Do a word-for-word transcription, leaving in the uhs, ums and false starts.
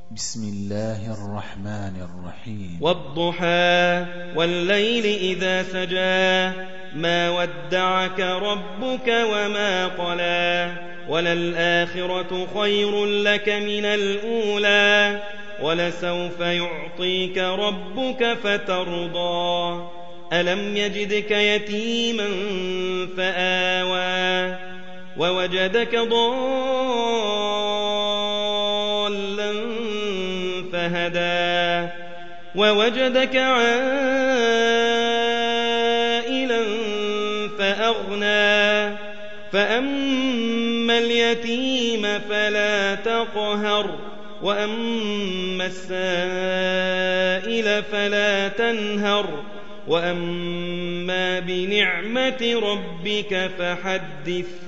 بسم الله الرحمن الرحيم. والضحى والليل إذا سجى ما ودعك ربك وما قلى وللآخرة خير لك من الأولى ولسوف يعطيك ربك فترضى ألم يجدك يتيما فآوى ووجدك ضالا فهدى ووجدك عائلا فأغنى فأما اليتيم فلا تقهر وأما السائل فلا تنهر وأما بنعمة ربك فحدث